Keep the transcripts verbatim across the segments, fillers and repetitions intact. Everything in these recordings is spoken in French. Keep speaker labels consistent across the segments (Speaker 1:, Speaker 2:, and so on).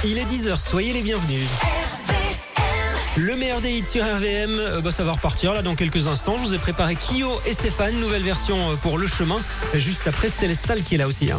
Speaker 1: Il est dix heures, soyez les bienvenus. Le meilleur des hits sur R V M, euh, bah, ça va repartir là dans quelques instants. Je vous ai préparé Kyo et Stéphane, nouvelle version euh, pour Le Chemin, juste après Célestal qui est là aussi. Hein.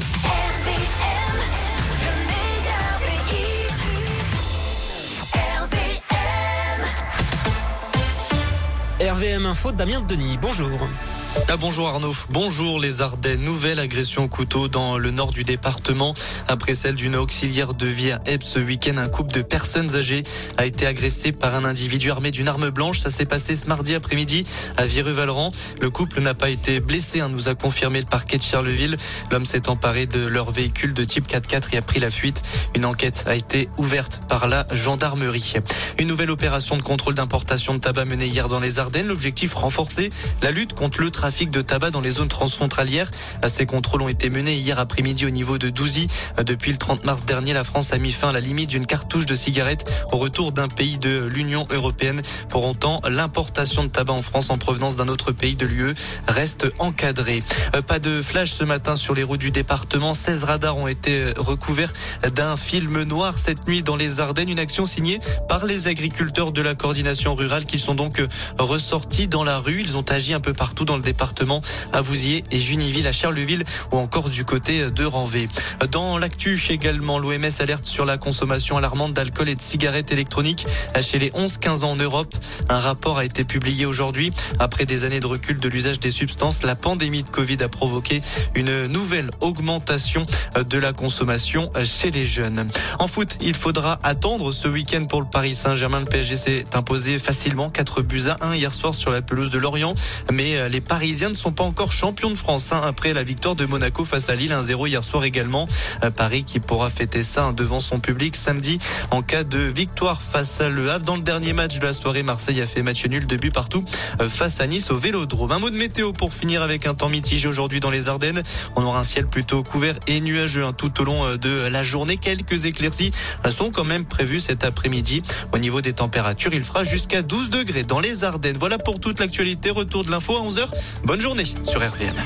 Speaker 1: R V M Info, Damien Denis, bonjour.
Speaker 2: Ah, bonjour Arnaud, bonjour les Ardennes. Nouvelle agression au couteau dans le nord du département. Après celle d'une auxiliaire de vie à Ebbs ce week-end, un couple de personnes âgées a été agressé par un individu armé d'une arme blanche. Ça s'est passé ce mardi après-midi à Viru-Valran. Le couple n'a pas été blessé, hein, nous a confirmé le parquet de Charleville. L'homme s'est emparé de leur véhicule de type quatre-quatre et a pris la fuite. Une enquête a été ouverte par la gendarmerie. Une nouvelle opération de contrôle d'importation de tabac menée hier dans les Ardennes. L'objectif, renforcer la lutte contre le trafic de tabac dans les zones transfrontalières. Ces contrôles ont été menés hier après-midi au niveau de Douzy. Depuis le trente mars dernier, la France a mis fin à la limite d'une cartouche de cigarette au retour d'un pays de l'Union européenne. Pour autant, l'importation de tabac en France en provenance d'un autre pays de l'U E reste encadrée. Pas de flash ce matin sur les routes du département. seize radars ont été recouverts d'un film noir cette nuit dans les Ardennes. Une action signée par les agriculteurs de la coordination rurale qui sont donc ressortis dans la rue. Ils ont agi un peu partout dans le département, à Vouziers et Juniville, à Charleville ou encore du côté de Ranvé. Dans l'actu également, l'O M S alerte sur la consommation alarmante d'alcool et de cigarettes électroniques chez les onze quinze ans en Europe. Un rapport a été publié aujourd'hui. Après des années de recul de l'usage des substances, la pandémie de Covid a provoqué une nouvelle augmentation de la consommation chez les jeunes. En foot, il faudra attendre ce week-end pour le Paris Saint-Germain. Le P S G s'est imposé facilement quatre buts à un hier soir sur la pelouse de Lorient. Mais les Parisiens ne sont pas encore champions de France hein, après la victoire de Monaco face à Lille un zéro hier soir également. Paris qui pourra fêter ça hein, devant son public samedi en cas de victoire face à Le Havre. Dans le dernier match de la soirée, Marseille a fait match nul, deux buts partout face à Nice au Vélodrome. Un mot de météo pour finir avec un temps mitigé aujourd'hui dans les Ardennes. On aura un ciel plutôt couvert et nuageux hein, tout au long de la journée. Quelques éclaircies sont quand même prévues cet après-midi. Au niveau des températures, il fera jusqu'à douze degrés dans les Ardennes. Voilà pour toute l'actualité. Retour de l'info à onze heures. Bonne journée sur R V M.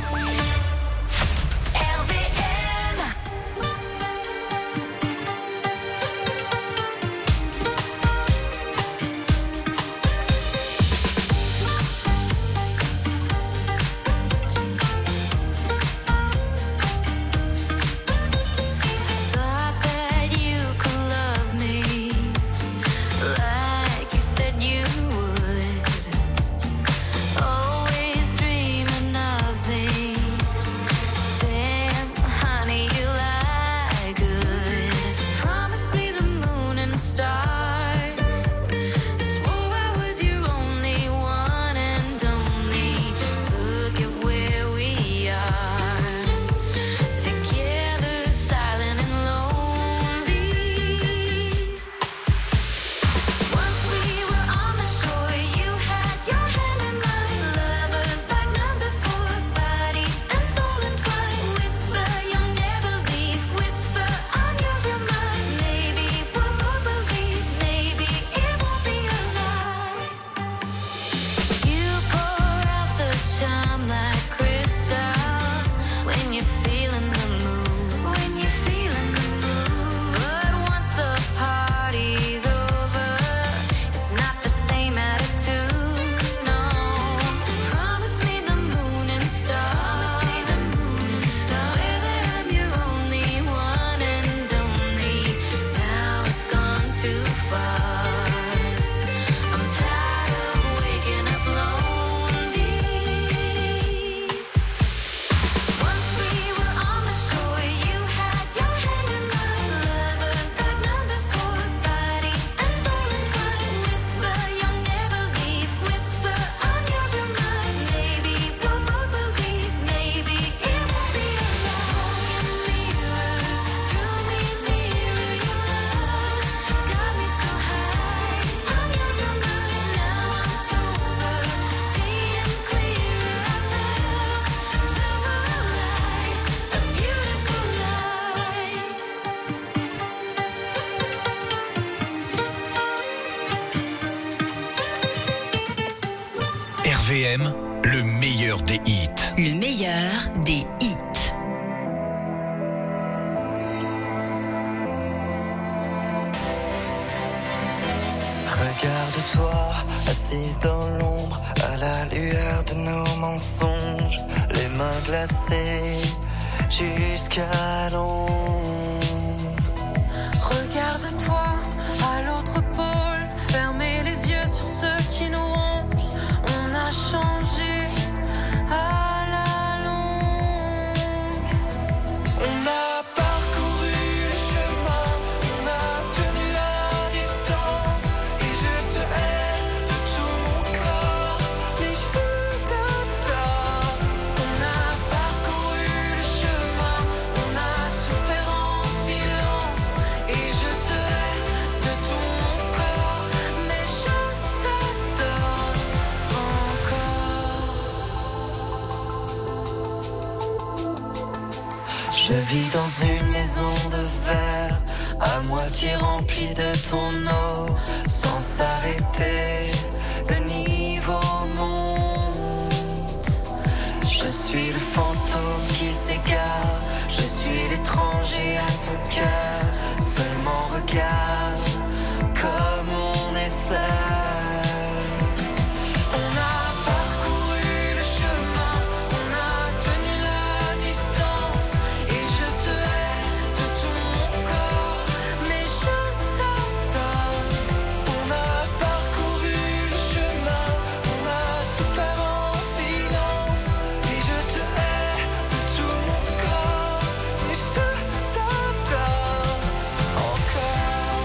Speaker 3: R V M, le meilleur des hits.
Speaker 4: Le meilleur des hits.
Speaker 5: Regarde-toi, assise dans l'ombre, à la lueur de nos mensonges, les mains glacées jusqu'à l'ombre.
Speaker 6: Regarde-toi à l'autre pôle, fermez les yeux sur ceux qui nous rongent. On a changé à la longue.
Speaker 5: On a parcouru le chemin, on a tenu la distance, et je te hais de tout mon corps, mais je t'adore.
Speaker 6: On a parcouru le chemin, on a souffert en silence, et je te hais de tout mon corps, mais je t'adore encore.
Speaker 5: Je vis dans une maison de verre, à moitié remplie de ton eau, sans s'arrêter, le niveau monte. Je suis le fantôme qui s'égare, je suis l'étranger à ton cœur, seulement regarde comme on est seul.
Speaker 6: On a parcouru le chemin, on a tenu la distance, et je te hais de tout mon corps, mais je t'adore.
Speaker 5: On a parcouru le chemin, on a souffert en silence, et je te hais de tout mon corps, mais je t'adore encore.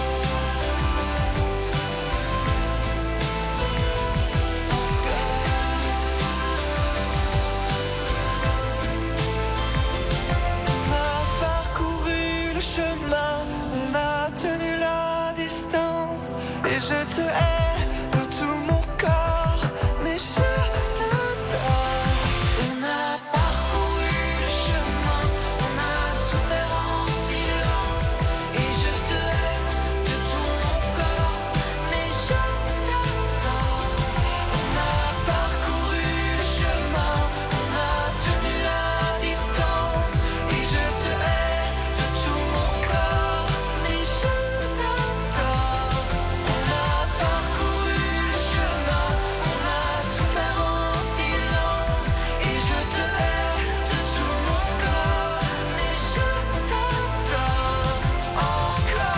Speaker 5: On a parcouru le chemin, on a tenu la distance, et je te hais de tout mon corps, mais je t'adore.
Speaker 6: On a parcouru le chemin, on a souffert en silence, et je te hais de tout mon corps, mais je t'adore.
Speaker 5: On a parcouru le chemin, on a tenu la distance, et je te hais de tout mon corps, mais je t'adore. On a parcouru le chemin, on a souffert en silence, et je te hais de tout mon corps, mais je t'adore encore,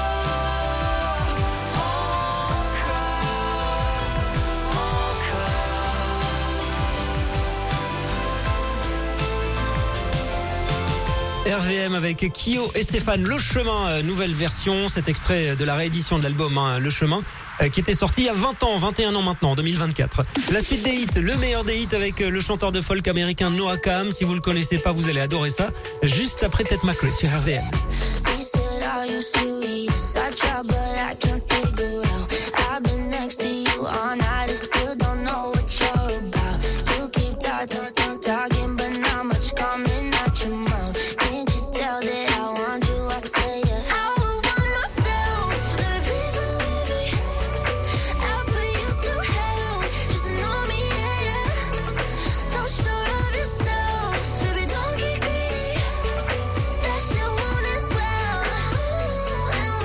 Speaker 1: R V M avec Kyo et Stéphane, Le Chemin, euh, nouvelle version, cet extrait de la réédition de l'album hein, Le Chemin, euh, qui était sorti il y a vingt ans, vingt et un ans maintenant, en deux mille vingt-quatre. La suite des hits, le meilleur des hits avec euh, le chanteur de folk américain Noah Kahan. Si vous le connaissez pas, vous allez adorer ça. Juste après Ted McRae sur R V M.
Speaker 7: He said, "Are you serious? I try, but I can't figure out. I've been next to you all night and still don't know what you're about. You keep talking, talking, but not much coming out your mouth. Can't you tell that I want you? I say it. I would want myself, baby, please believe me. I'll put you through hell, just to know me, yeah, yeah. So sure of yourself, baby, don't get greedy. That you want it well, and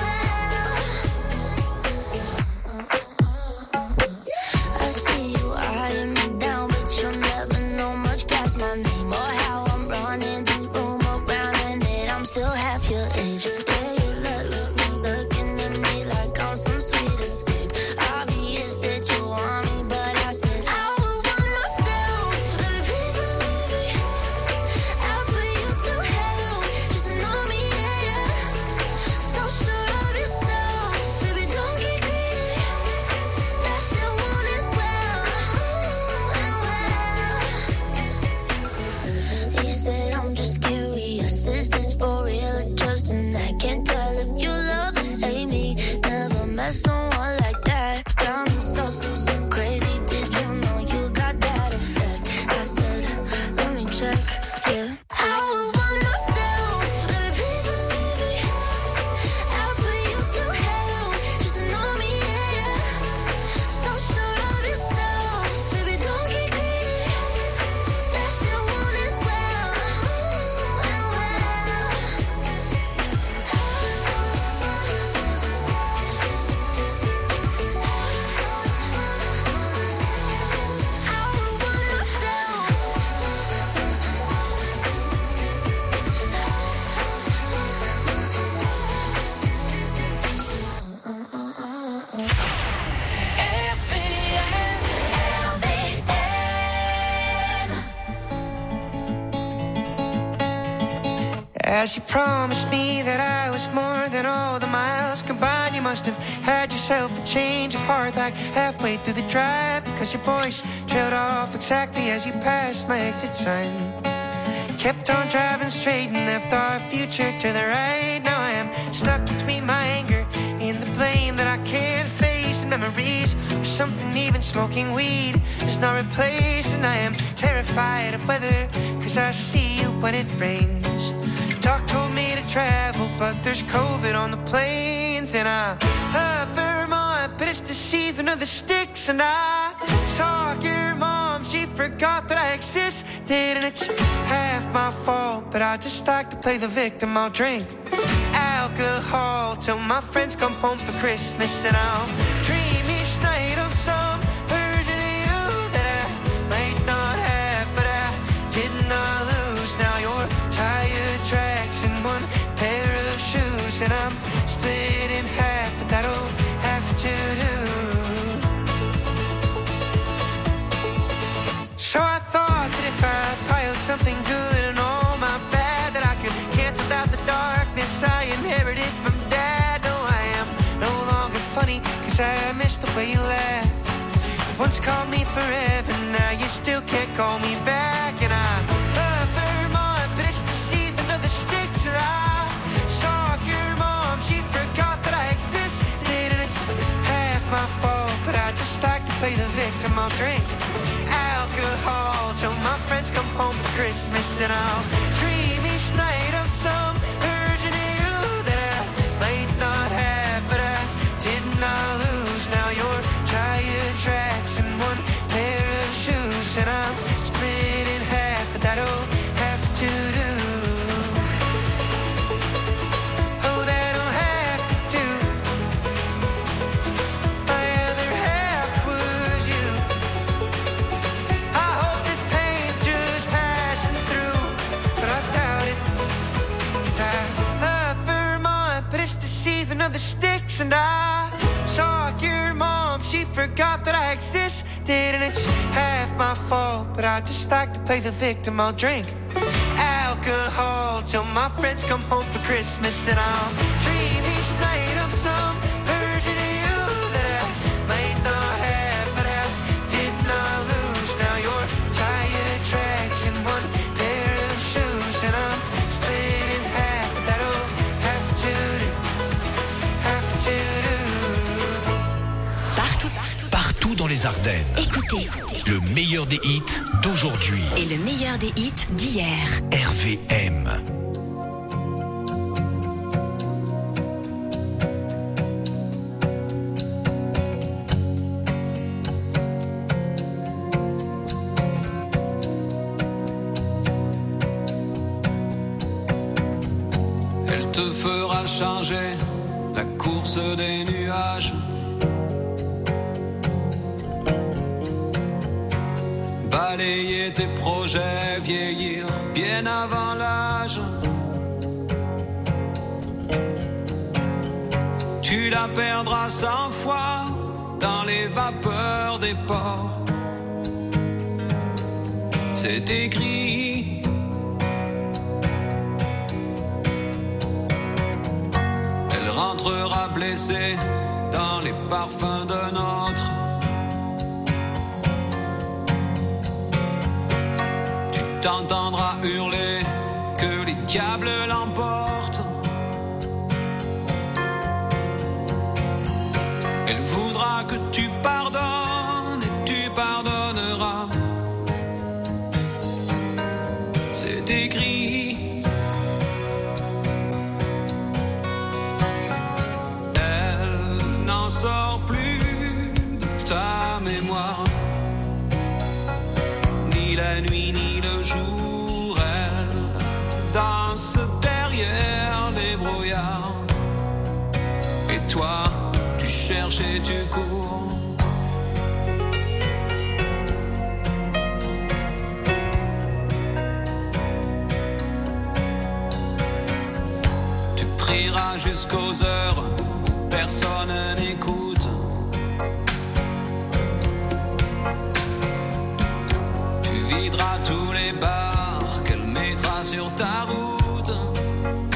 Speaker 7: well. I see you eyeing me down, but you'll never know much past my name or how I'm running this room around, and that I'm still half your age. Yeah, you look, look, look, looking at me like I'm some sweet escape. Obvious that you want me, but I said I would want myself, baby, please believe me. I'll put you through hell, just to know me, yeah, yeah. So sure of yourself, baby, don't get greedy. That you want it well, and well. He said, I'm just curious, is this for real or just an act?
Speaker 8: As you promised me that I was more than all the miles combined, you must have had yourself a change of heart like halfway through the drive, because your voice trailed off exactly as you passed my exit sign. Kept on driving straight and left our future to the right. Now I am stuck between my anger and the blame that I can't face, and memories or something even smoking weed is not replaced. And I am terrified of weather, cause I see you when it rains. Doc told me to travel, but there's COVID on the planes. And I love Vermont, but it's the season of the sticks. And I saw your mom, she forgot that I existed. And it's half my fault, but I just like to play the victim. I'll drink alcohol till my friends come home for Christmas. And I'll dream each night of some version of you that I might not have, but I did not lose. Now you're tired tracks and one pair of shoes, and I'm split in half, but that'll have to do. So I thought that if I piled something good and all my bad, that I could cancel out the darkness I inherited from Dad. No, I am no longer funny, cause I miss the way you laugh. You once called me forever, now you still can't call me back. And I love Vermont, but it's the season of the sticks. And I saw your mom, she forgot that I existed. And it's half my fault, but I just like to play the victim. I'll drink alcohol till my friends come home for Christmas. And I'll dream each night of some version of you that I might not have, but I did not lose. Now you're tired tracks and one pair of shoes, and I'm split in half, but that'll have to do. Oh, that'll have to do. My other half was you. I hope this pain's just passing through, but I doubt it. 'Cause I love Vermont, but it's the season of the sticks. And I saw your mom, she forgot that I existed. And it's half my fault, but I just like to play the victim. I'll drink alcohol till my friends come home for Christmas. And I'll dream each night of some version of you that I might not have, but I did not lose. Now you're tired tracks and one pair of shoes, and I'm split in half, but that'll have to do, have to do.
Speaker 4: Partout, partout,
Speaker 3: Partout dans les Ardennes.
Speaker 4: écoutez.
Speaker 3: Le meilleur des hits d'aujourd'hui.
Speaker 4: Et le meilleur des hits d'hier.
Speaker 3: R V M.
Speaker 9: Elle te fera changer la course des nuages. Balayer tes projets, vieillir bien avant l'âge. Tu la perdras cent fois dans les vapeurs des ports. C'est écrit. Elle rentrera blessée dans les parfums d'un autre. Tu t'entendras hurler que les diables l'emportent. Elle voudra que tu pardonnes et tu pardonneras. C'est écrit. Elle n'en sort plus de ta mémoire. Ni la nuit ni le jour, elle danse derrière les brouillards. Et toi, tu cherches et tu cours. Tu prieras jusqu'aux heures où personne n'écoute. Tu videras tous les bars qu'elle mettra sur ta route.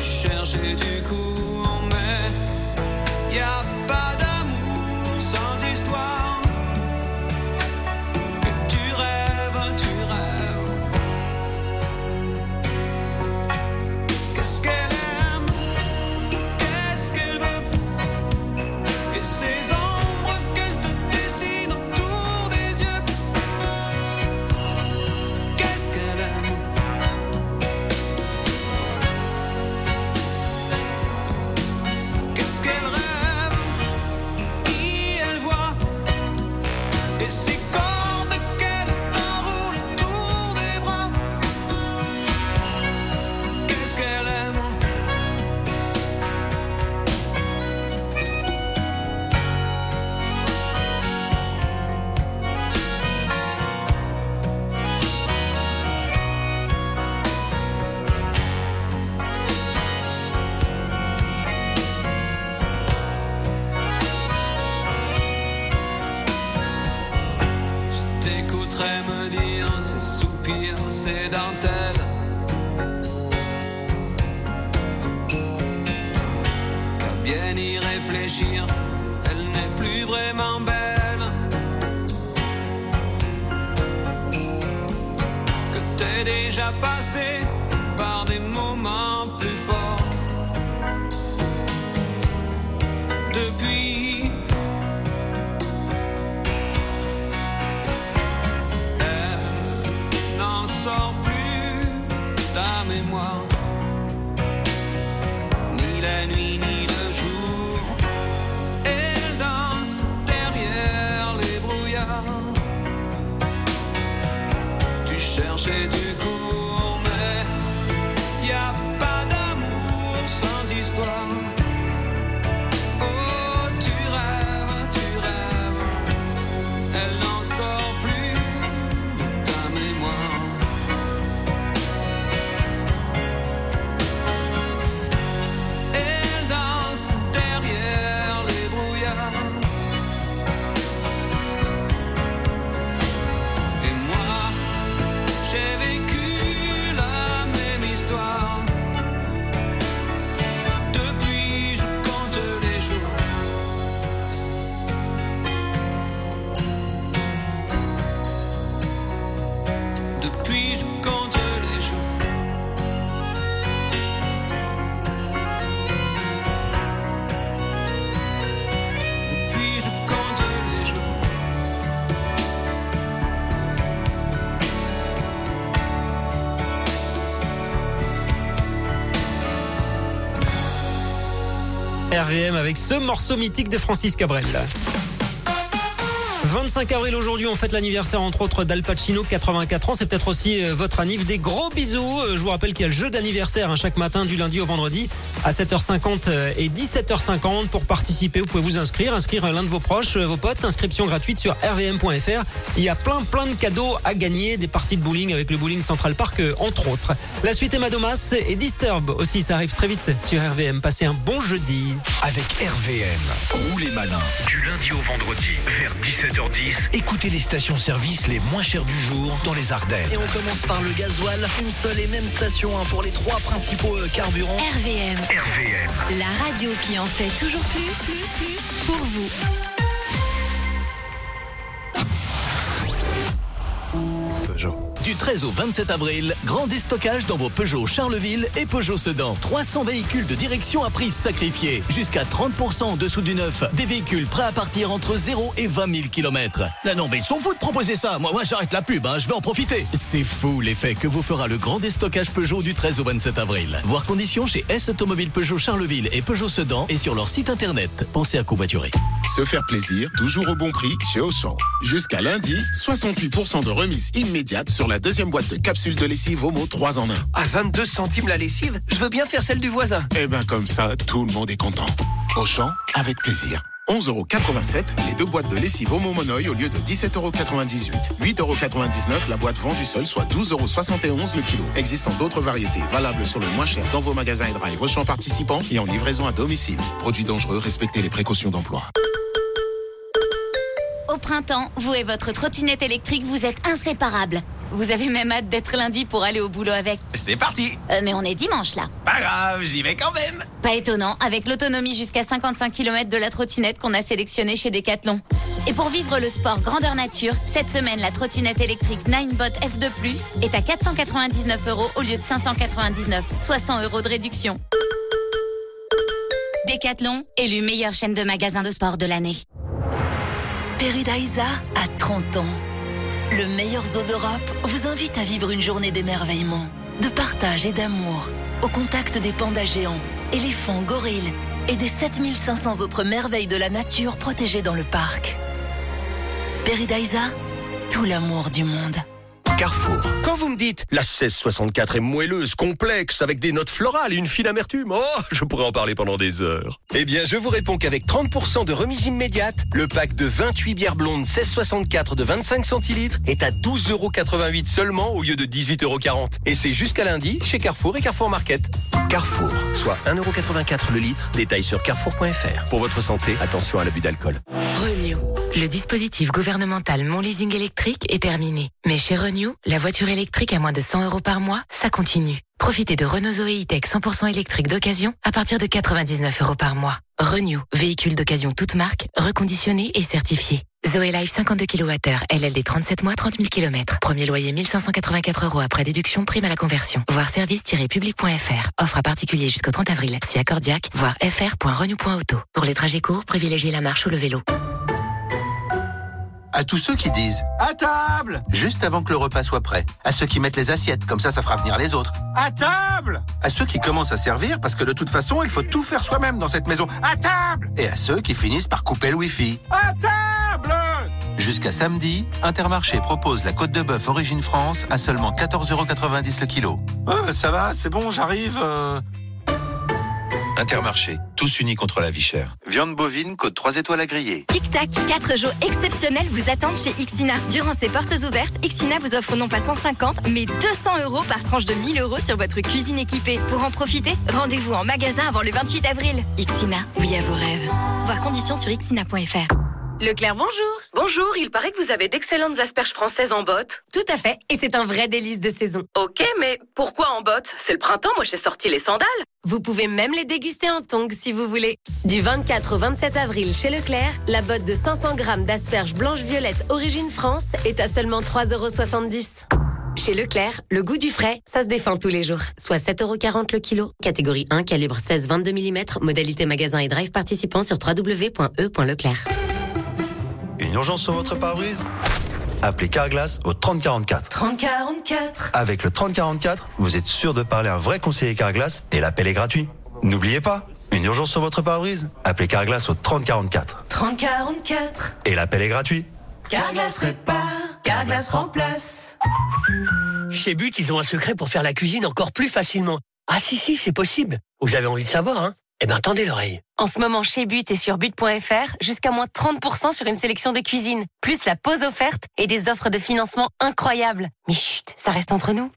Speaker 9: tu cherches et tu cours, mais y a pas d'amour sans histoire. Et tu rêves, tu rêves. Qu'est-ce qu'elle aime, qu'est-ce qu'elle veut, et ces ombres qu'elle te dessine autour des yeux. Qu'est-ce qu'elle aime, qu'est-ce qu'elle rêve, qui elle voit, et ces cordes qu'elle t'enroule autour des bras. Qu'est-ce qu'elle aime, je t'écouterai me dire ces soupirs, ces dentelles. Qu'à bien y réfléchir, elle n'est plus vraiment belle. Que t'es déjà passé par des moments plus forts. Depuis, elle n'en sort plus ta mémoire. Ni la nuit ni le jour, elle danse derrière les brouillards. Tu cherches et tu cours, mais y a pas d'amour sans histoire. Oh, tu rêves, tu rêves, elle n'en sort plus de ta mémoire. Elle danse derrière les brouillards. Et moi, j'ai vécu la même histoire. Depuis, je compte les jours. Depuis, je compte les jours. Depuis, je compte les jours.
Speaker 1: R V M avec ce morceau mythique de Francis Cabrel. vingt-cinq avril aujourd'hui, on fête l'anniversaire entre autres d'Al Pacino, quatre-vingt-quatre ans. C'est peut-être aussi euh, votre anniv. Des gros bisous. Euh, je vous rappelle qu'il y a le jeu d'anniversaire hein, chaque matin du lundi au vendredi à sept heures cinquante euh, et dix-sept heures cinquante. Pour participer, vous pouvez vous inscrire, inscrire l'un de vos proches, euh, vos potes. Inscription gratuite sur r v m point f r. Il y a plein plein de cadeaux à gagner, des parties de bowling avec le bowling Central Park euh, entre autres. La suite est Madomas et Disturb aussi, ça arrive très vite sur R V M. Passez un bon jeudi.
Speaker 3: Avec R V M, roulez malin. Du lundi au vendredi, vers dix-sept heures dix, écoutez les stations-service les moins chères du jour dans les Ardennes.
Speaker 10: Et on commence par le gasoil, une seule et même station hein, pour les trois principaux euh, carburants.
Speaker 4: R V M,
Speaker 3: R V M.
Speaker 4: la radio qui en fait toujours plus, plus, plus pour vous.
Speaker 3: Peugeot.
Speaker 10: Du treize au vingt-sept avril, grand déstockage dans vos Peugeot Charleville et Peugeot Sedan. trois cents véhicules de direction à prix sacrifié. Jusqu'à trente pour cent en dessous du neuf. Des véhicules prêts à partir entre zéro et vingt mille kilomètres. Là non mais ils sont fous de proposer ça. Moi, moi j'arrête la pub, hein, je vais en profiter. C'est fou l'effet que vous fera le grand déstockage Peugeot du treize au vingt-sept avril. Voir conditions chez S Automobile Peugeot Charleville et Peugeot Sedan et sur leur site internet. Pensez à covoiturer.
Speaker 11: Se faire plaisir, toujours au bon prix chez Auchan. Jusqu'à lundi, soixante-huit pour cent de remise immédiate sur la deuxième boîte de capsules de lessive Omo trois en un.
Speaker 12: À vingt-deux centimes la lessive, je veux bien faire celle du voisin.
Speaker 11: Eh ben comme ça, tout le monde est content. Auchan, avec plaisir. onze euros quatre-vingt-sept, les deux boîtes de lessive Omo Monoï au lieu de dix-sept euros quatre-vingt-dix-huit. huit euros quatre-vingt-dix-neuf la boîte vendue seule, soit douze euros soixante et onze le kilo. Existant d'autres variétés, valables sur le moins cher dans vos magasins et drive Auchan participants et en livraison à domicile. Produits dangereux, respectez les précautions d'emploi.
Speaker 13: Au printemps, vous et votre trottinette électrique, vous êtes inséparables. Vous avez même hâte d'être lundi pour aller au boulot avec.
Speaker 14: C'est parti.
Speaker 13: Euh, mais on est dimanche là.
Speaker 14: Pas grave, j'y vais quand même.
Speaker 13: Pas étonnant, avec l'autonomie jusqu'à cinquante-cinq kilomètres de la trottinette qu'on a sélectionnée chez Decathlon. Et pour vivre le sport grandeur nature, cette semaine, la trottinette électrique Ninebot F deux plus est à quatre cent quatre-vingt-dix-neuf euros au lieu de cinq cent quatre-vingt-dix-neuf, soit cent euros de réduction. Decathlon, élu meilleure chaîne de magasins de sport de l'année.
Speaker 15: Paradisa a trente ans. Le meilleur zoo d'Europe vous invite à vivre une journée d'émerveillement, de partage et d'amour, au contact des pandas géants, éléphants, gorilles et des sept mille cinq cents autres merveilles de la nature protégées dans le parc. Paradisa, tout l'amour du monde.
Speaker 16: Carrefour. Quand vous me dites la seize soixante-quatre est moelleuse, complexe, avec des notes florales et une fine amertume, oh, je pourrais en parler pendant des heures. Eh bien, je vous réponds qu'avec trente pour cent de remise immédiate, le pack de vingt-huit bières blondes seize soixante-quatre de vingt-cinq centilitres est à douze euros quatre-vingt-huit seulement au lieu de dix-huit euros quarante. Et c'est jusqu'à lundi chez Carrefour et Carrefour Market. Carrefour, soit un euro quatre-vingt-quatre le litre. Détail sur carrefour point f r. Pour votre santé, attention à l'abus d'alcool.
Speaker 17: Renew. Le dispositif gouvernemental Mon Leasing électrique est terminé. Mais chez Renew, la voiture électrique à moins de cent euros par mois, ça continue. Profitez de Renault Zoé E-Tech cent pour cent électrique d'occasion à partir de quatre-vingt-dix-neuf euros par mois. Renew, véhicule d'occasion toute marque, reconditionné et certifié. Zoé Life cinquante-deux kilowattheures, L L D trente-sept mois, trente mille kilomètres. Premier loyer mille cinq cent quatre-vingt-quatre euros après déduction, prime à la conversion. Voir service tiret public point f r. Offre à particulier jusqu'au trente avril. Si accordiaque, voir f r point renew point auto. Pour les trajets courts, privilégiez la marche ou le vélo.
Speaker 18: À tous ceux qui disent « À table !» juste avant que le repas soit prêt. À ceux qui mettent les assiettes, comme ça, ça fera venir les autres. « À table !» À ceux qui commencent à servir, parce que de toute façon, il faut tout faire soi-même dans cette maison. « À table !» Et à ceux qui finissent par couper le wifi. « À table !» Jusqu'à samedi, Intermarché propose la côte de bœuf Origine France à seulement quatorze euros quatre-vingt-dix le kilo. Ouais, bah ça va, c'est bon, j'arrive... Euh... Intermarché, tous unis contre la vie chère. Viande bovine, côte trois étoiles à griller.
Speaker 19: Tic Tac, quatre jours exceptionnels vous attendent chez Ixina. Durant ces portes ouvertes, Ixina vous offre non pas cent cinquante, mais deux cents euros par tranche de mille euros sur votre cuisine équipée. Pour en profiter, rendez-vous en magasin avant le vingt-huit avril. Ixina, oui à vos rêves. Voir conditions sur ixina point f r.
Speaker 20: Leclerc, bonjour. Bonjour, il paraît que vous avez d'excellentes asperges françaises en botte.
Speaker 19: Tout à fait, et c'est un vrai délice de saison.
Speaker 20: Ok, mais pourquoi en botte? C'est le printemps, moi j'ai sorti les sandales.
Speaker 19: Vous pouvez même les déguster en tongs si vous voulez. Du vingt-quatre au vingt-sept avril chez Leclerc, la botte de cinq cents grammes d'asperges blanches-violettes Origine France est à seulement trois euros soixante-dix. Chez Leclerc, le goût du frais, ça se défend tous les jours. Soit sept euros quarante le kilo. Catégorie un, calibre seize vingt-deux millimètres. Modalité magasin et drive participant sur w w w point e point leclerc.
Speaker 21: Une urgence sur votre pare-brise? Appelez Carglass au trente quarante-quatre.
Speaker 22: trente quarante-quatre.
Speaker 21: Avec le trente quarante-quatre, vous êtes sûr de parler à un vrai conseiller Carglass et l'appel est gratuit. N'oubliez pas, une urgence sur votre pare-brise? Appelez Carglass au trente quarante-quatre.
Speaker 22: trente quarante-quatre.
Speaker 21: Et l'appel est gratuit.
Speaker 22: Carglass répare, Carglass remplace.
Speaker 23: Chez But, ils ont un secret pour faire la cuisine encore plus facilement. Ah si, si, c'est possible. Vous avez envie de savoir, hein? Eh ben, tendez l'oreille.
Speaker 19: En ce moment, chez But et sur but point f r, jusqu'à moins trente pour cent sur une sélection de cuisine, plus la pause offerte et des offres de financement incroyables. Mais chut, ça reste entre nous.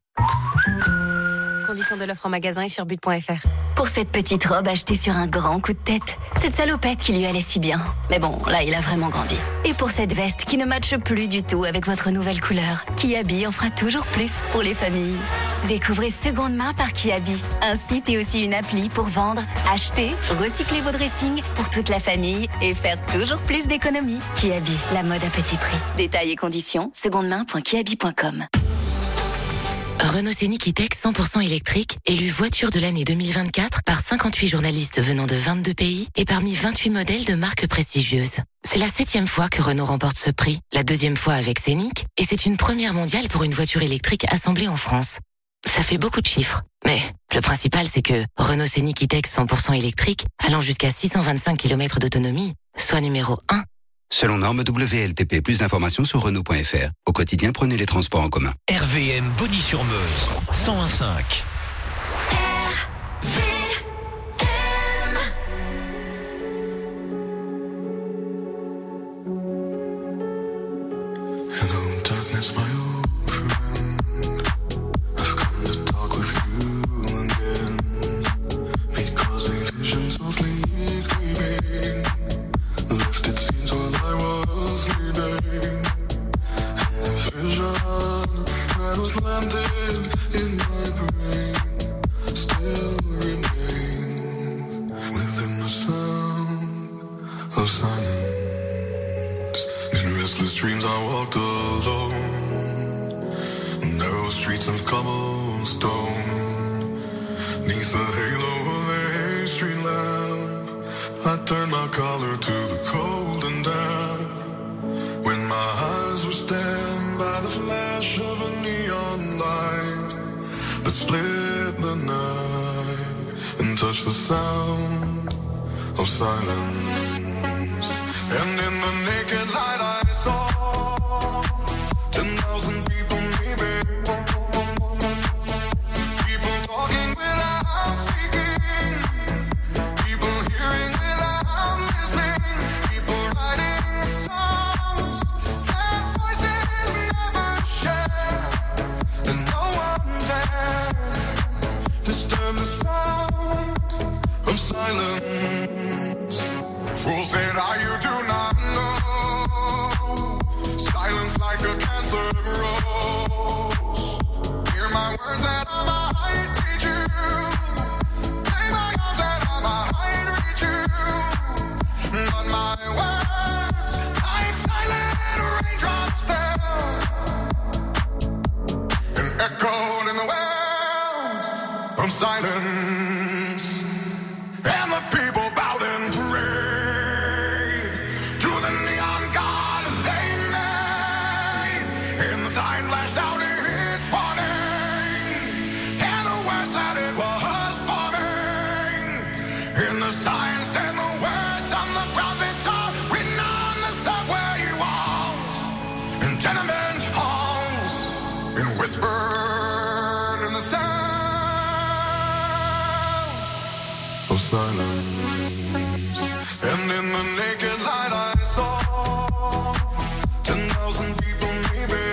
Speaker 19: Conditions de l'offre en magasin et sur but point f r.
Speaker 15: Pour cette petite robe achetée sur un grand coup de tête, cette salopette qui lui allait si bien. Mais bon, là, il a vraiment grandi. Et pour cette veste qui ne matche plus du tout avec votre nouvelle couleur, Kiabi en fera toujours plus pour les familles. Découvrez Seconde Main par Kiabi, un site et aussi une appli pour vendre, acheter, recycler vos dressings pour toute la famille et faire toujours plus d'économies. Kiabi, la mode à petit prix. Détails et conditions, seconde main point kiabi point com.
Speaker 17: Renault Scénic E-Tech cent pour cent électrique, élu voiture de l'année deux mille vingt-quatre par cinquante-huit journalistes venant de vingt-deux pays et parmi vingt-huit modèles de marques prestigieuses. C'est la septième fois que Renault remporte ce prix, la deuxième fois avec Scénic, et c'est une première mondiale pour une voiture électrique assemblée en France. Ça fait beaucoup de chiffres, mais le principal c'est que Renault Scénic E-Tech cent pour cent électrique, allant jusqu'à six cent vingt-cinq kilomètres d'autonomie, soit numéro un.
Speaker 24: Selon norme W L T P, plus d'informations sur Renault point f r. Au quotidien, prenez les transports en commun.
Speaker 3: R V M Bonny-sur-Meuse, cent un virgule cinq.
Speaker 5: Hello, darkness, my old friend. I've come to talk with you again. Because a vision softly creeping left its scenes while I was sleeping. And the vision that
Speaker 2: walked alone, narrow streets of cobblestone, neath the halo of a street lamp, I turned my collar to the cold and damp. When my eyes were stabbed by the flash of a neon light that split the night and touched the sound of silence. And in the naked light I saw ten thousand people maybe, people talking without speaking, people hearing without listening, people writing songs that voices never share, and no one dared disturb the sound of silence. Fool said, "Ah, you do not know. Silence like a cancer grows. Hear my words and I might teach you. Lay my arms and I might reach you. But my words, like silent raindrops fell and echoed in the wells of silence. And the people bowed and prayed to the neon god they made. And the sign flashed out its warning, and the words that it was forming. And the sign said the words on the prophets are written on the subway walls and tenement halls, and whispered in the sound of silence. And in the naked light I saw ten thousand people maybe,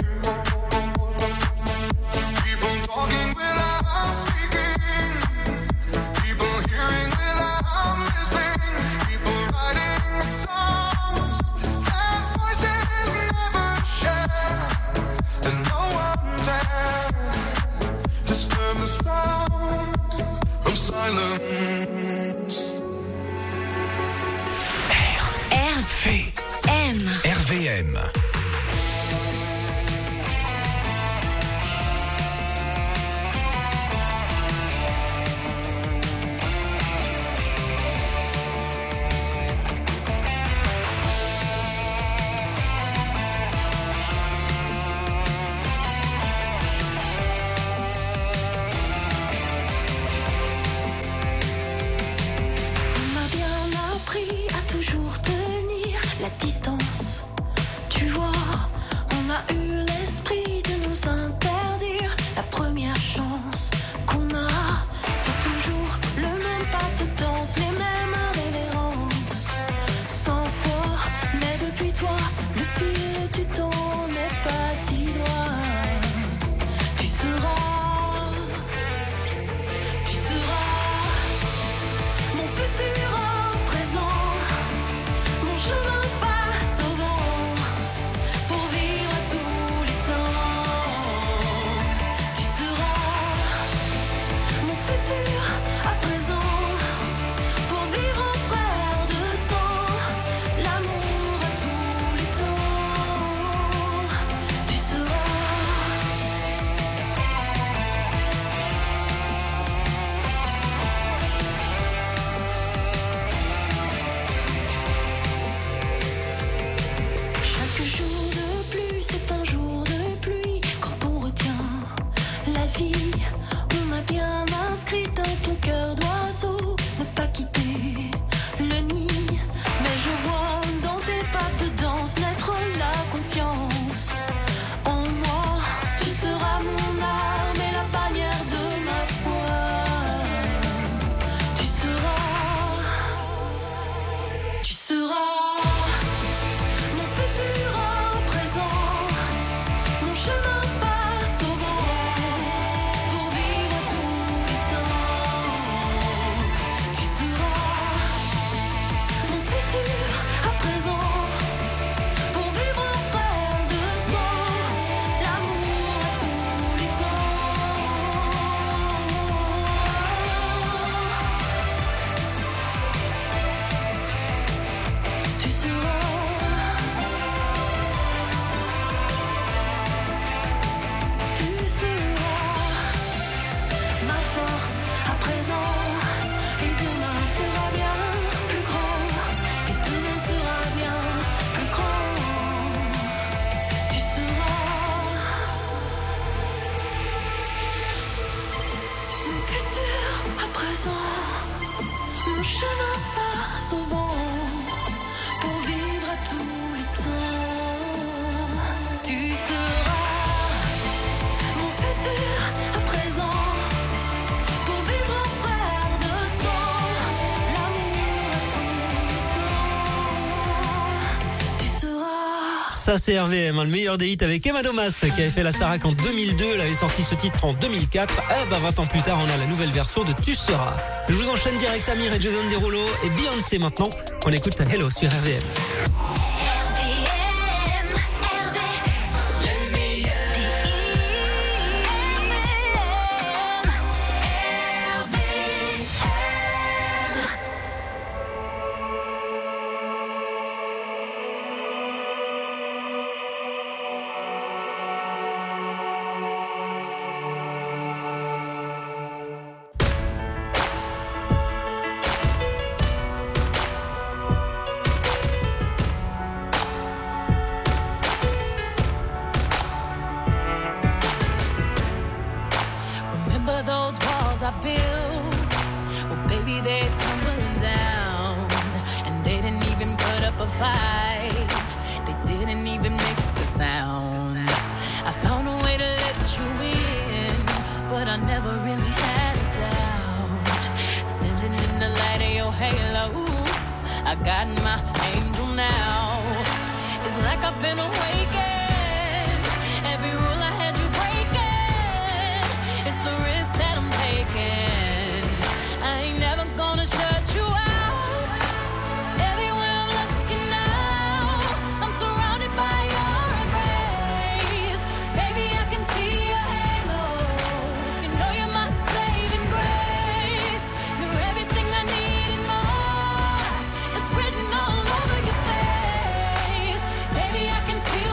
Speaker 2: people talking without speaking, people hearing without listening, people writing songs that voices never share, and no one dared disturb the sound of silence.
Speaker 3: R V M. R V M.
Speaker 22: On m'a bien appris à toujours tenir la distance. Tu vois, présent, mon chemin face au vent, pour vivre à tous les temps. Tu seras mon futur à présent, pour vivre en frère de sang, l'amour à tous les temps. Tu seras.
Speaker 1: Ça c'est R V M, hein, le meilleur des hits avec Emma Domas qui avait fait la Starac en deux mille deux, elle avait sorti ce titre en deux mille quatre. Eh ben vingt ans plus tard, on a la nouvelle version de Tu seras. Je vous enchaîne direct Amir et Jason Derulo et Beyoncé maintenant. On écoute Hello sur R V M.
Speaker 22: Remember those walls I built? Well, baby, they're tumbling down. And they didn't even put up a fight. They didn't even make a sound. I found a way to let you in, but I never really had a doubt. Standing in the light of your halo, I got my angel now. It's like I've been awakened. Every rule I had you breaking. It's the risk that I'm taking. I ain't never gonna shut you out. Everywhere I'm looking now, I'm surrounded by your embrace. Baby, I can see your halo. You know you're my saving grace. You're everything I need and more. It's written all over your face. Baby, I can feel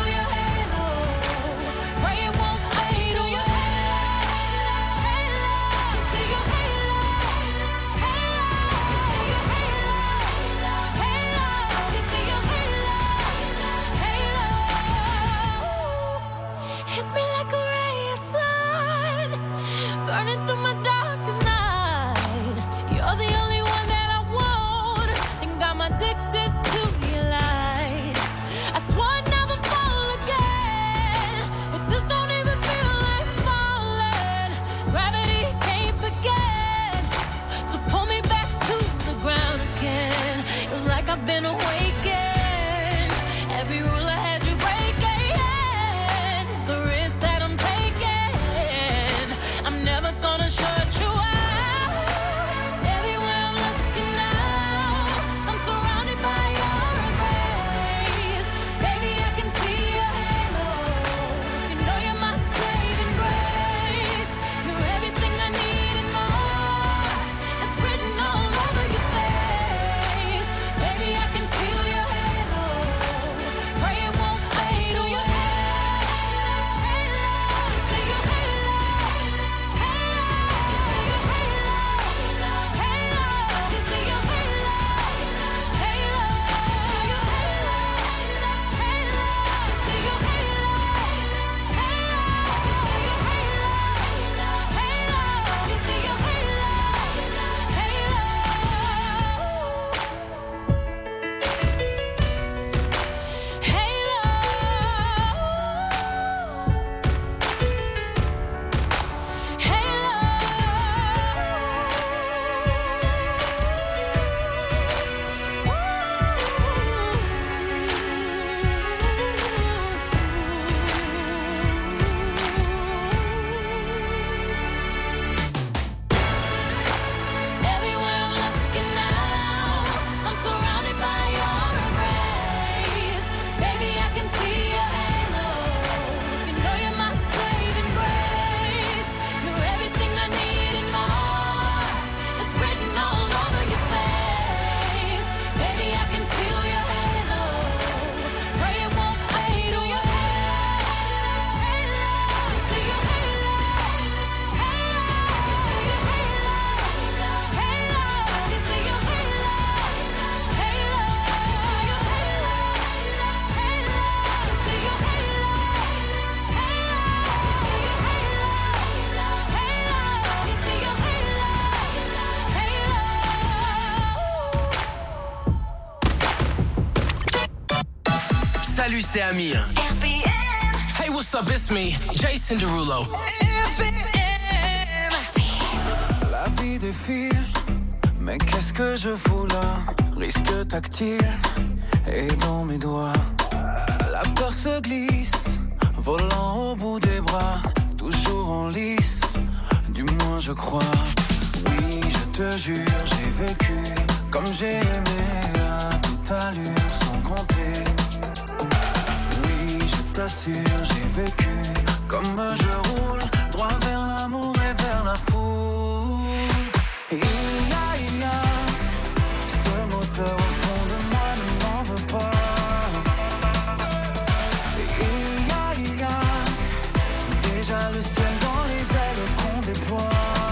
Speaker 14: Salut, c'est Amir. Hey, what's up, it's me, Jason Derulo.
Speaker 5: La vie défile, mais qu'est-ce que je fous là? Risque tactile et dans mes doigts. La peur se glisse, volant au bout des bras, toujours en lice, du moins je crois. Oui, je te jure, j'ai vécu comme j'ai aimé à toute allure sans compter. Oui, je t'assure, j'ai vécu comme je roule droit vers l'amour et vers la foule. Et il y a, il y a ce moteur au fond de moi, ne m'en veux pas. Et il y a, il y a déjà le ciel dans les ailes qu'on déploie.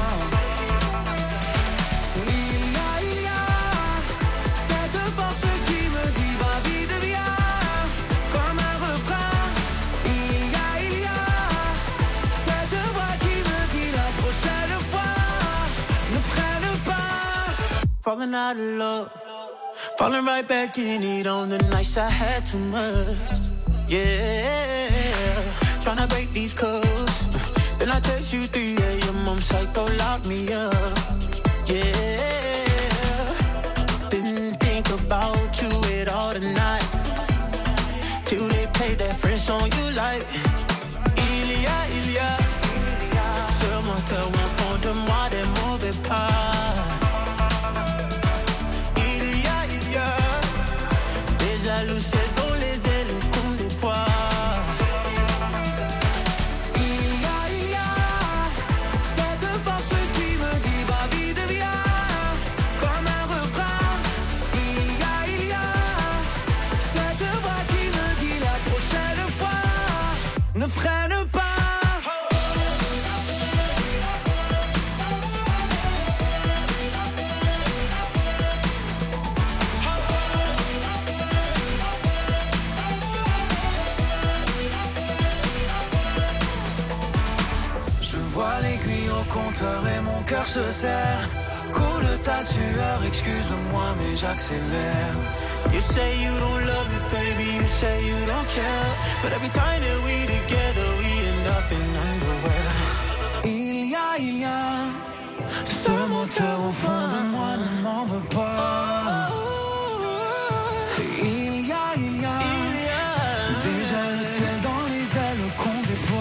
Speaker 6: Falling out of love, falling right back in it on the nights I had too much. Yeah, tryna break these codes. Then I text you three a.m. I'm psycho, lock me up. Yeah, didn't think about you at all tonight, till they played that French song you like. Il y a, il y a ce moteur au fond de moi, des mauvais pas. Le ciel dans les ailes qu'on déploie. Il y a, il y a cette force qui me dit va vite viens, comme un refrain. Il y a, il y a cette voix qui me dit la prochaine fois ne freine pas. Et mon cœur se serre, coule ta sueur, excuse-moi mais j'accélère. You say you don't love me baby, you say you don't care, but every time that we together we end up in underwear. Il y a, il y a ce moteur au fond de moi, ne m'en veux pas. Il y a, il y a, il y a déjà le ciel dans les ailes qu'on déploie.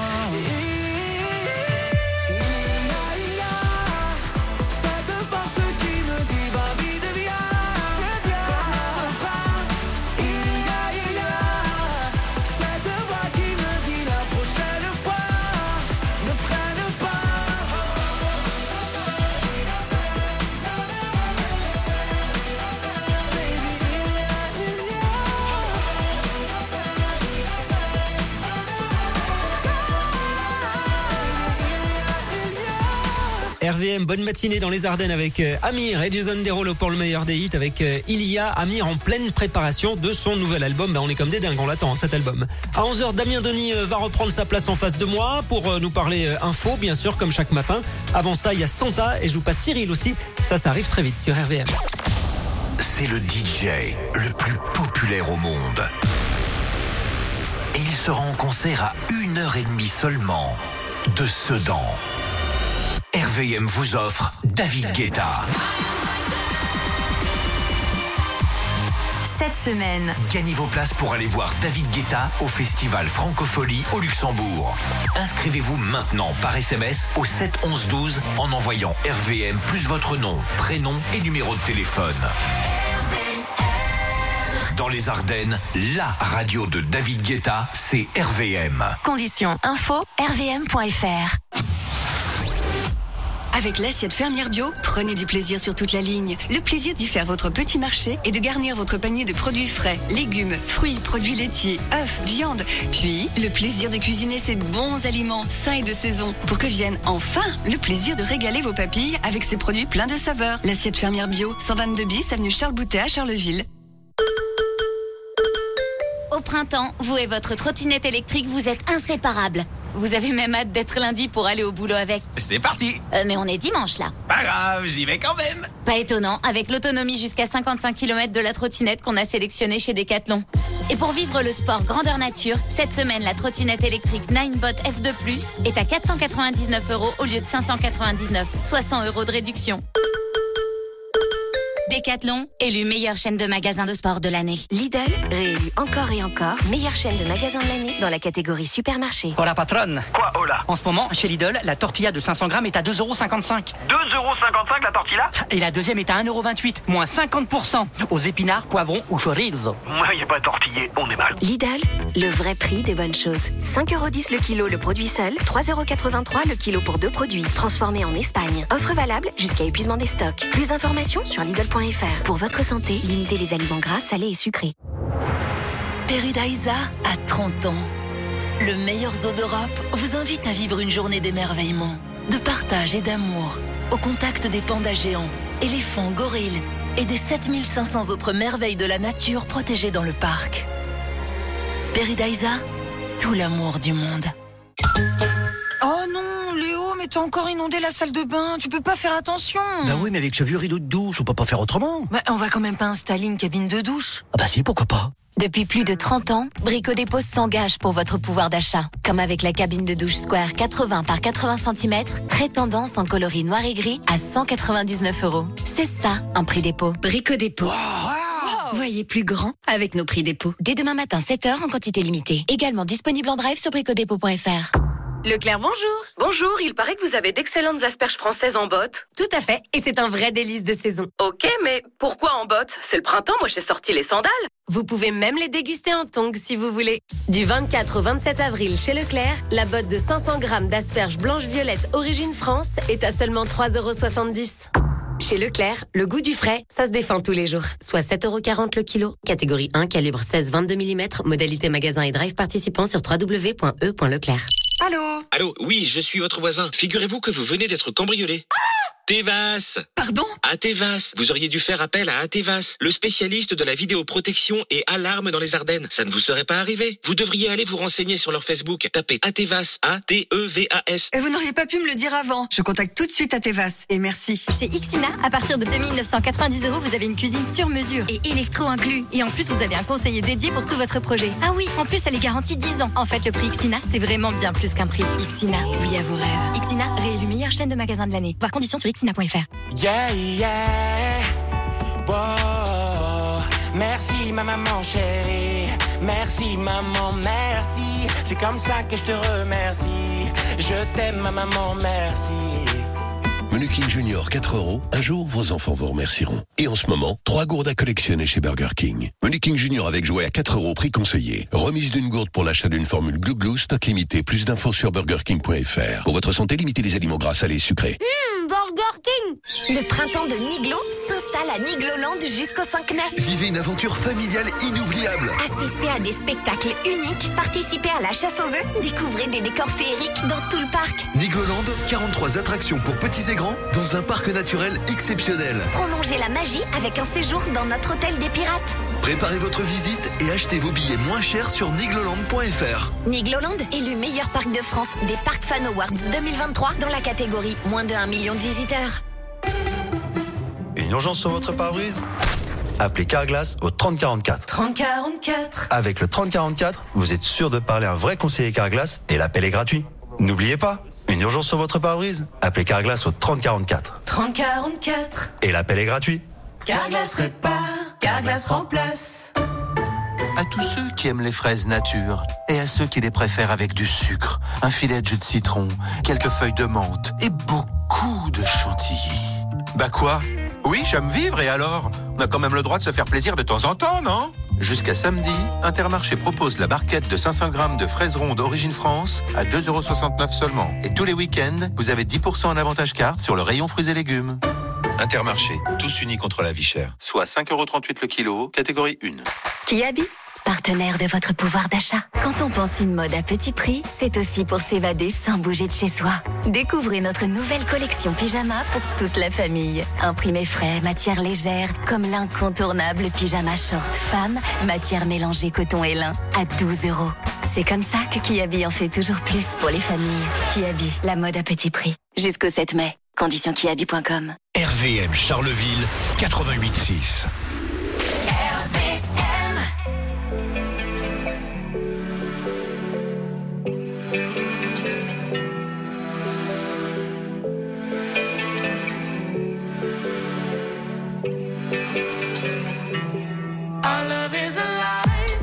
Speaker 1: R V M, bonne matinée dans les Ardennes avec euh, Amir et Jason Derulo pour le meilleur des hits avec euh, Il y a Amir en pleine préparation de son nouvel album. Ben, on est comme des dingues, on l'attend hein, cet album. À onze heures, Damien Denis euh, va reprendre sa place en face de moi pour euh, nous parler euh, info, bien sûr, comme chaque matin. Avant ça, il y a Santa et je vous passe Cyril aussi. Ça, ça arrive très vite sur R V M.
Speaker 3: C'est le D J le plus populaire au monde. Et il sera en concert à une heure et demie seulement de Sedan. R V M vous offre David Guetta.
Speaker 4: Cette semaine,
Speaker 3: gagnez vos places pour aller voir David Guetta au festival Francophonie au Luxembourg. Inscrivez-vous maintenant par S M S au sept onze douze en envoyant R V M plus votre nom, prénom et numéro de téléphone. Dans les Ardennes, la radio de David Guetta, c'est R V M.
Speaker 4: Conditions info r v m point f r.
Speaker 7: Avec l'assiette fermière bio, prenez du plaisir sur toute la ligne. Le plaisir d'y faire votre petit marché et de garnir votre panier de produits frais, légumes, fruits, produits laitiers, œufs, viande. Puis, le plaisir de cuisiner ces bons aliments sains et de saison pour que vienne enfin le plaisir de régaler vos papilles avec ces produits pleins de saveurs. L'assiette fermière bio, cent vingt-deux bis, avenue Charles Boutet à Charleville.
Speaker 13: Au printemps, vous et votre trottinette électrique, vous êtes inséparables. Vous avez même hâte d'être lundi pour aller au boulot avec.
Speaker 14: C'est parti.
Speaker 13: Euh, mais on est dimanche là.
Speaker 14: Pas grave, j'y vais quand même.
Speaker 13: Pas étonnant, avec l'autonomie jusqu'à cinquante-cinq kilomètres de la trottinette qu'on a sélectionnée chez Decathlon. Et pour vivre le sport grandeur nature, cette semaine, la trottinette électrique Ninebot F deux plus est à quatre cent quatre-vingt-dix-neuf euros au lieu de cinq cent quatre-vingt-dix-neuf, soit cent euros de réduction. Decathlon, élu meilleure chaîne de magasins de sport de l'année.
Speaker 8: Lidl, réélu encore et encore meilleure chaîne de magasins de l'année dans la catégorie supermarché.
Speaker 9: Oh la patronne.
Speaker 10: Quoi, oh là?
Speaker 9: En ce moment, chez Lidl, la tortilla de cinq cents grammes est à deux euros cinquante-cinq.
Speaker 10: deux euros cinquante-cinq la tortilla?
Speaker 9: Et la deuxième est à un euro vingt-huit, moins cinquante pour cent. Aux épinards, poivrons ou chorizo.
Speaker 10: Moi, y a pas tortillé, on est mal.
Speaker 8: Lidl, le vrai prix des bonnes choses. cinq euros dix le kilo le produit seul, trois euros quatre-vingt-trois le kilo pour deux produits. Transformés en Espagne. Offre valable jusqu'à épuisement des stocks. Plus d'informations sur Lidl point F R. Pour votre santé, limitez les aliments gras, salés et sucrés.
Speaker 12: Paradisa a trente ans. Le meilleur zoo d'Europe vous invite à vivre une journée d'émerveillement, de partage et d'amour, au contact des pandas géants, éléphants, gorilles et des sept mille cinq cents autres merveilles de la nature protégées dans le parc. Paradisa, tout l'amour du monde.
Speaker 25: Oh non, Léo, mais t'as encore inondé la salle de bain, tu peux pas faire attention.
Speaker 23: Bah oui, mais avec ce vieux rideau de douche, on peut pas faire autrement.
Speaker 25: Bah, on va quand même pas installer une cabine de douche.
Speaker 23: Ah bah si, pourquoi pas.
Speaker 7: Depuis plus de trente ans, Brico Dépôt s'engage pour votre pouvoir d'achat. Comme avec la cabine de douche Square quatre-vingts par quatre-vingts centimètres, très tendance en coloris noir et gris à cent quatre-vingt-dix-neuf euros. C'est ça, un prix dépôt.
Speaker 12: Brico Dépôt. Wow. Voyez plus grand avec nos prix dépôt.
Speaker 7: Dès demain matin, sept heures en quantité limitée. Également disponible en drive sur bricodépôt point F R.
Speaker 19: Leclerc, bonjour.
Speaker 20: Bonjour, il paraît que vous avez d'excellentes asperges françaises en botte.
Speaker 19: Tout à fait, et c'est un vrai délice de saison.
Speaker 20: Ok, mais pourquoi en botte? C'est le printemps, moi j'ai sorti les sandales.
Speaker 19: Vous pouvez même les déguster en tongs si vous voulez. Du vingt-quatre au vingt-sept avril chez Leclerc, la botte de cinq cents grammes d'asperges blanches-violettes origine France est à seulement trois euros soixante-dix. Chez Leclerc, le goût du frais, ça se défend tous les jours. Soit sept euros quarante le kilo. Catégorie un, calibre seize vingt-deux millimètres. Modalité magasin et drive participant sur w w w point e point leclerc.
Speaker 26: Allô? Allô, oui, je suis votre voisin. Figurez-vous que vous venez d'être cambriolé. Ah! Tevas.
Speaker 12: Pardon?
Speaker 26: Atevas. Vous auriez dû faire appel à Atevas, le spécialiste de la vidéoprotection et alarme dans les Ardennes. Ça ne vous serait pas arrivé. Vous devriez aller vous renseigner sur leur Facebook. Tapez Atevas, A T E V A S.
Speaker 12: Et vous n'auriez pas pu me le dire avant. Je contacte tout de suite Atevas. Et merci.
Speaker 7: Chez Ixina, à partir de deux mille neuf cent quatre-vingt-dix euros, vous avez une cuisine sur mesure et électro inclus. Et en plus, vous avez un conseiller dédié pour tout votre projet. Ah oui, en plus, elle est garantie dix ans. En fait, le prix Ixina, c'est vraiment bien plus qu'un prix. Ixina, oui à vos rêves. Ixina, réélu meilleure chaîne de magasins de l'année. Voir conditions sur ixina point F R.
Speaker 27: Yeah, yeah. Wow. Merci ma maman chérie. Merci maman, merci. C'est comme ça que je te remercie. Je t'aime ma maman, merci.
Speaker 28: Menu King Junior quatre euros. Un jour, vos enfants vous remercieront. Et en ce moment, trois gourdes à collectionner chez Burger King. Menu King Junior avec jouet à quatre euros, prix conseillé. Remise d'une gourde pour l'achat d'une formule Glou Glou, stock limité. Plus d'infos sur burger king point F R. Pour votre santé, limitez les aliments gras, salés et sucrés.
Speaker 29: Mmh, Burger King. Le printemps de Niglo s'installe à Nigloland jusqu'au cinq mai.
Speaker 30: Vivez une aventure familiale inoubliable.
Speaker 29: Assistez à des spectacles uniques, participez à la chasse aux œufs, découvrez des décors féeriques dans tout le parc.
Speaker 30: Nigloland, quarante-trois attractions pour petits et grands dans un parc naturel exceptionnel.
Speaker 29: Prolongez la magie avec un séjour dans notre hôtel des pirates.
Speaker 30: Préparez votre visite et achetez vos billets moins chers sur nigloland point F R.
Speaker 29: Nigloland, élu meilleur parc de France des Parcs Fan Awards deux mille vingt-trois dans la catégorie moins de un million de visiteurs.
Speaker 21: Une urgence sur votre pare-brise? Appelez Carglass au trente quarante-quatre.
Speaker 25: trente quarante-quatre.
Speaker 21: Avec le trente quarante-quatre, vous êtes sûr de parler à un vrai conseiller Carglass et l'appel est gratuit. N'oubliez pas, une urgence sur votre pare-brise? Appelez Carglass au trente quarante-quatre.
Speaker 25: trente quarante-quatre.
Speaker 21: Et l'appel est gratuit.
Speaker 25: Carglass répare, Carglass remplace.
Speaker 18: À tous ceux qui aiment les fraises nature et à ceux qui les préfèrent avec du sucre, un filet de jus de citron, quelques feuilles de menthe et beaucoup de chantilly. Bah quoi? Oui, j'aime vivre et alors? On a quand même le droit de se faire plaisir de temps en temps, non? Jusqu'à samedi, Intermarché propose la barquette de cinq cents grammes de fraises rondes d'origine France à deux euros soixante-neuf seulement. Et tous les week-ends, vous avez dix pour cent en avantage carte sur le rayon fruits et légumes. Intermarché, tous unis contre la vie chère. Soit cinq euros trente-huit le kilo, catégorie un.
Speaker 15: Kiabi, partenaire de votre pouvoir d'achat. Quand on pense une mode à petit prix, c'est aussi pour s'évader sans bouger de chez soi. Découvrez notre nouvelle collection pyjama pour toute la famille. Imprimé frais, matière légère, comme l'incontournable pyjama short femme, matière mélangée coton et lin, à douze euros. C'est comme ça que Kiabi en fait toujours plus pour les familles. Kiabi, la mode à petit prix. Jusqu'au sept mai. Conditions kiabi point com.
Speaker 1: R V M Charleville quatre-vingt-huit six.
Speaker 2: Our love is alive.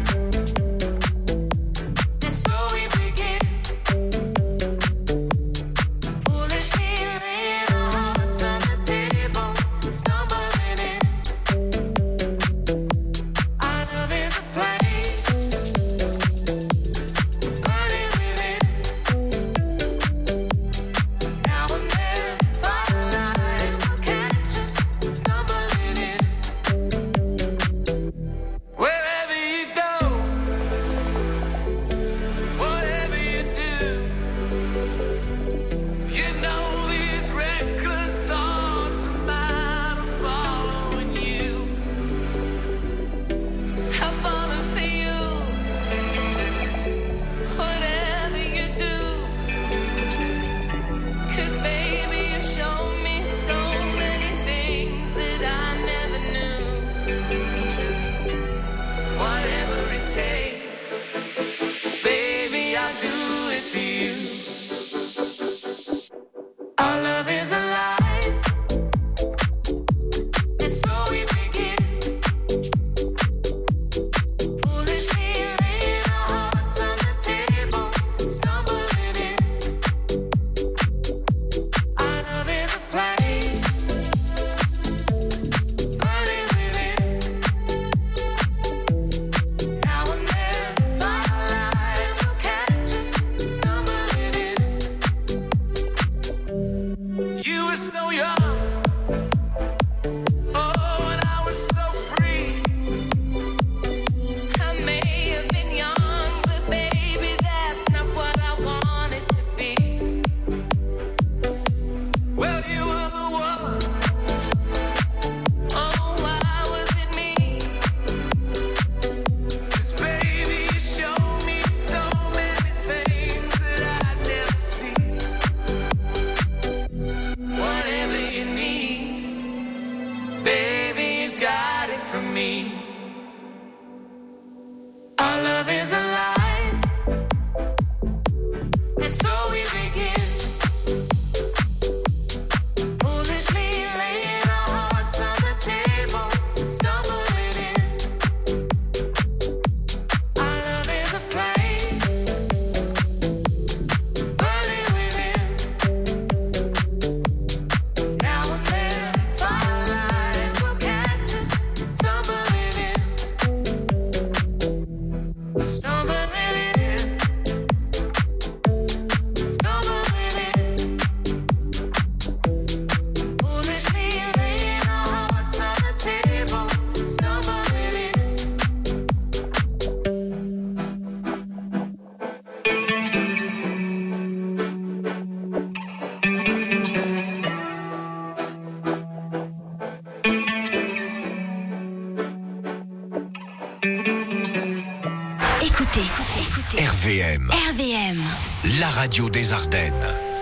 Speaker 1: R V M.
Speaker 7: R V M.
Speaker 1: La radio des Ardennes.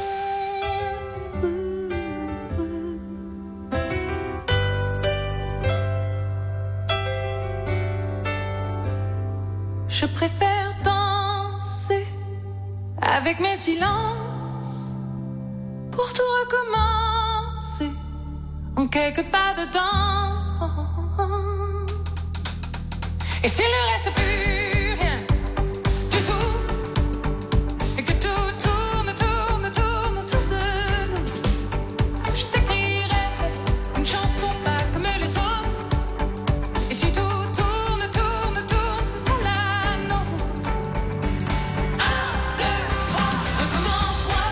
Speaker 2: Je préfère danser avec mes silences pour tout recommencer en quelques pas dedans. Et s'il ne reste plus rien du tout, et que tout tourne, tourne, tourne autour de nous, je t'écrirai une chanson pas comme les autres. Et si tout tourne, tourne, tourne, ce sera la nôtre. Un, deux, trois, recommence-moi.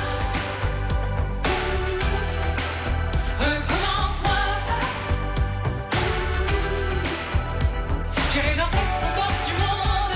Speaker 2: Recommence-moi. J'irai danser aux portes du monde.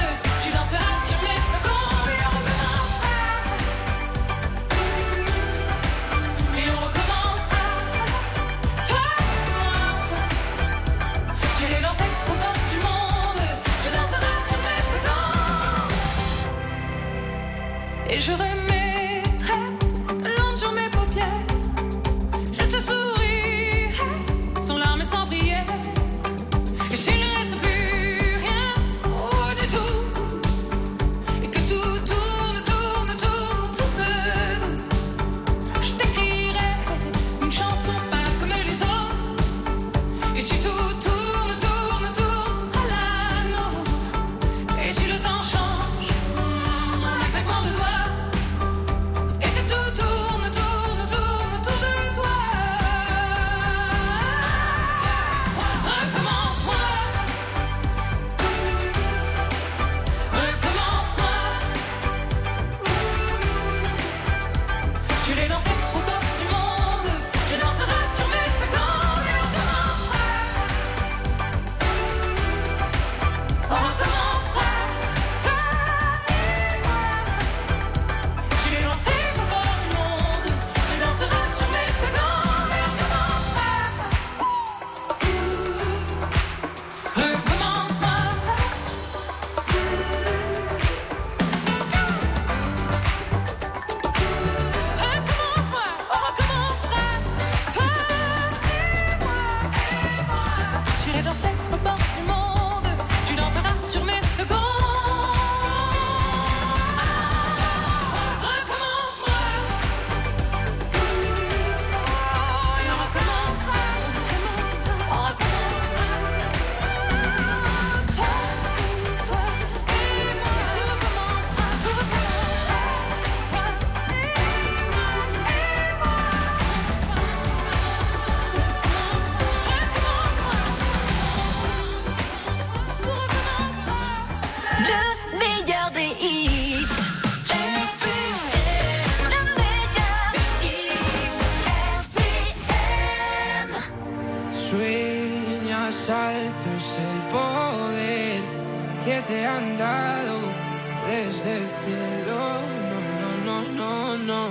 Speaker 3: sueñas alto es el poder que te han dado desde el cielo. No, no, no, no, no.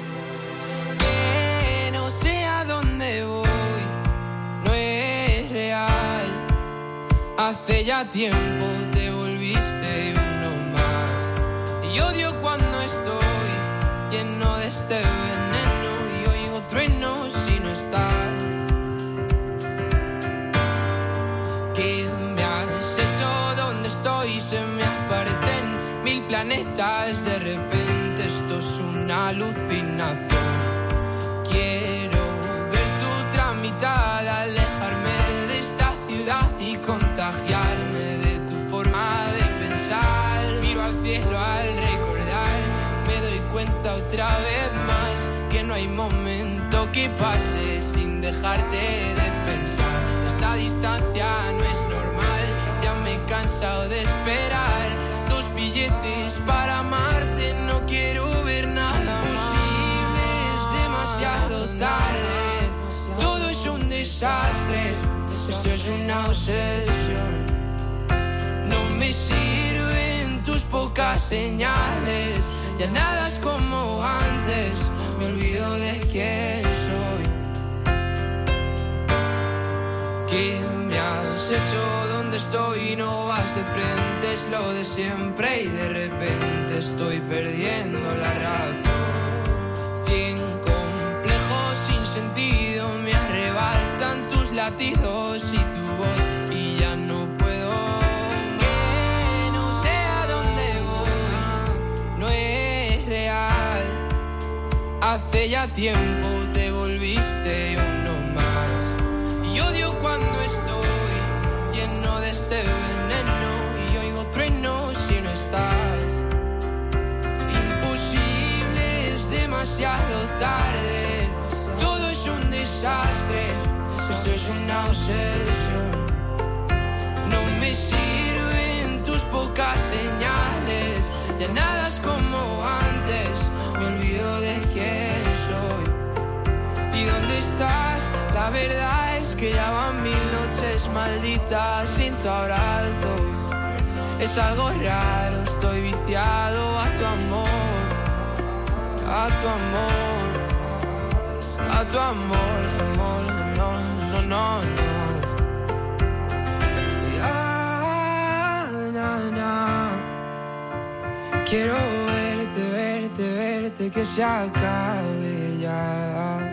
Speaker 3: Que no sé a dónde voy, no es real. Hace ya tiempo te volviste uno más. Y odio cuando estoy lleno de este veneno y oigo truenos si no estás. ¿Qué me has hecho? ¿Dónde estoy? Se me aparecen mil planetas. De repente esto es una alucinación. Quiero ver tu tramitada, alejarme de esta ciudad y contagiarme de tu forma de pensar. Miro al cielo al recordar, me doy cuenta otra vez más que no hay momento que pase sin dejarte de pensar. Esta distancia no es normal, ya me he cansado de esperar. Dos billetes para amarte, no quiero ver nada posible, es demasiado tarde. Todo es un desastre, esto es una obsesión. No me sirven tus pocas señales, ya nada es como antes, me olvido de quién soy. ¿Qué me has hecho? ¿Dónde estoy? No vas de frente, es lo de siempre y de repente estoy perdiendo la razón. Cien complejos sin sentido me arrebatan tus latidos y tu voz y ya no puedo. Que no sé a dónde voy, no es real. Hace ya tiempo te volviste uno más. Y odio cuando estoy lleno de este veneno y oigo truenos si no estás. Imposible, es demasiado tarde. Todo es un desastre, esto es una obsesión. No me sirven tus pocas señales, ya nada es como antes, me olvido de quién soy. ¿Y dónde estás? La verdad es que ya van mil noches malditas sin tu abrazo. Es algo raro, estoy viciado a tu amor, a tu amor, a tu amor, amor, no, no, no, no. Ya, na, na. Quiero verte, verte, verte, que se acabe ya.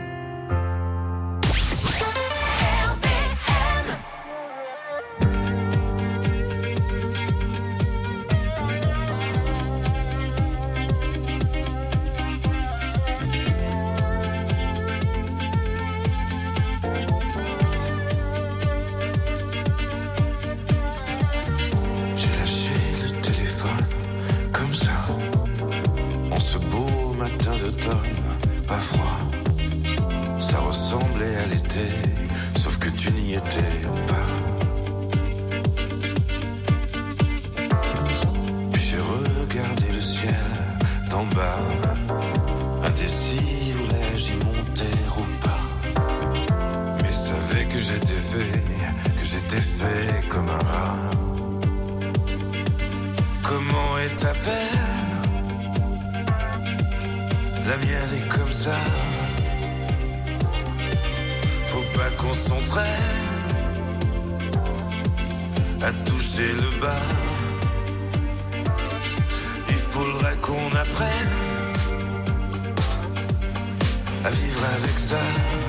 Speaker 4: Pas froid, ça ressemblait à l'été, sauf que tu n'y étais pas. Puis j'ai regardé le ciel d'en bas, indécis, voulais-je y monter ou pas. Mais savais que j'étais fait, que j'étais fait comme un rat. Comment est ta peine? La mienne est comme ça. Faut pas qu'on s'entraîne à toucher le bas. Il faudrait qu'on apprenne à vivre avec ça.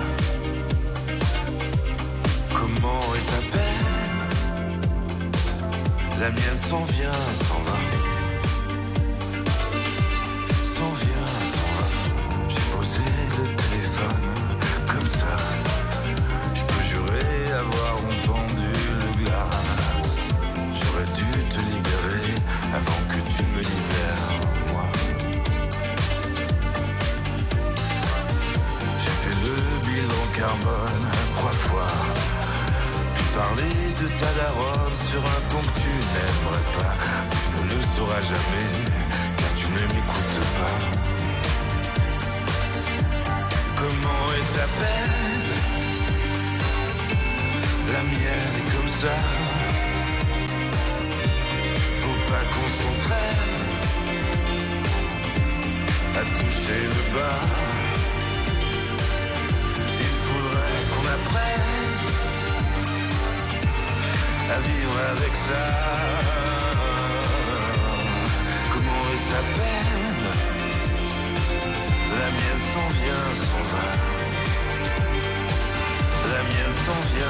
Speaker 4: Comment est ta peine? La mienne s'en vient, s'en va. S'en vient, s'en va. J'ai posé le téléphone comme ça. Je peux jurer avoir entendu le glas. J'aurais dû te libérer avant que tu me libères, moi. J'ai fait le bilan carbone trois fois. Puis parler de ta daronne sur un ton que tu n'aimerais pas. Tu ne le sauras jamais, car tu ne m'écoutes pas. Comment est ta peine? mienne est comme ça. Faut pas qu'on s'entraîne à toucher le bas. Il faudrait qu'on apprenne à vivre avec ça. Comment est ta peine? La mienne s'en vient, s'en va. La mienne s'en vient.